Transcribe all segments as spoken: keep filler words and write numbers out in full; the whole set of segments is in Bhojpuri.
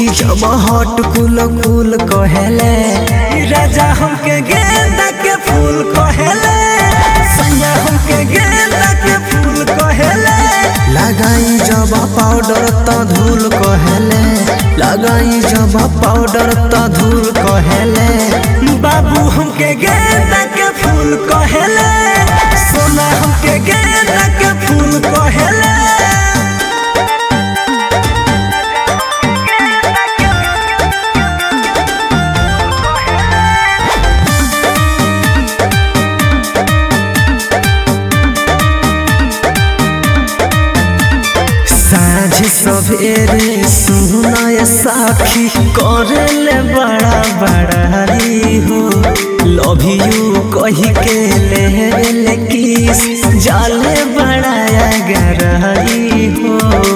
सखी जब हट कुल कुल कहेले राजा हमके गेंदा के फूल कहेले सैया हमके गेंदा के फूल कहेले लगाई जब पाउडर त धूल कहेले लगाई जब पाउडर त धूल कहेले बाबू हमके गेंदा के फूल कहेले सोना हमके गेंदा के फूल कहेले साझ सवेरे सुनाय साखी करेले बड़ा बड़ाई हो लव यू कही के ले किस जाले बड़ा गराई हो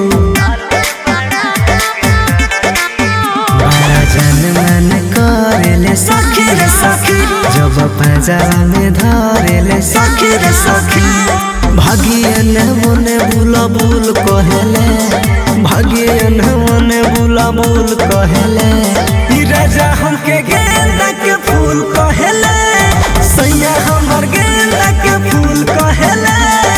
बड़ा जन मन करेले सखी रे सखी जब पंजरा में धरेले सखी रे सखी भागियन मने बुला बुल कहेले भागियन मने बुला बुल कहेले राजा हमके गेंदा के फूल कहेले सैया हमर गेंदा के फूल कहेले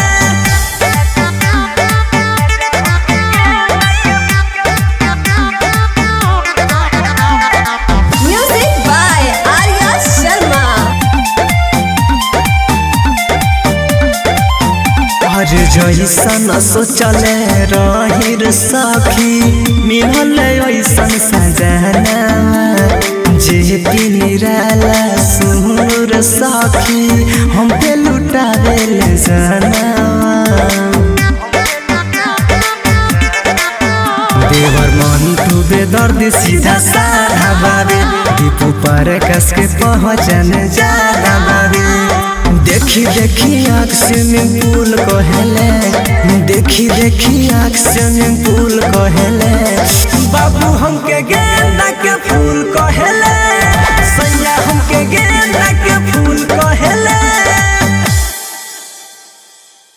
जैसन सोचले रही सखी मिलल ऐसन सजना जे पिनिराला सुर सखी हम पे लुटावेल जाना देवर मन तू बेदर्द सीधा साधा बाबे दीपू पर कस के पहुँचन ज्यादा बाबे देखी देखी आँख स्विमिंग पूल कहेले देखी देखी आँख स्विमिंग पूल कहेले बाबू हमके गे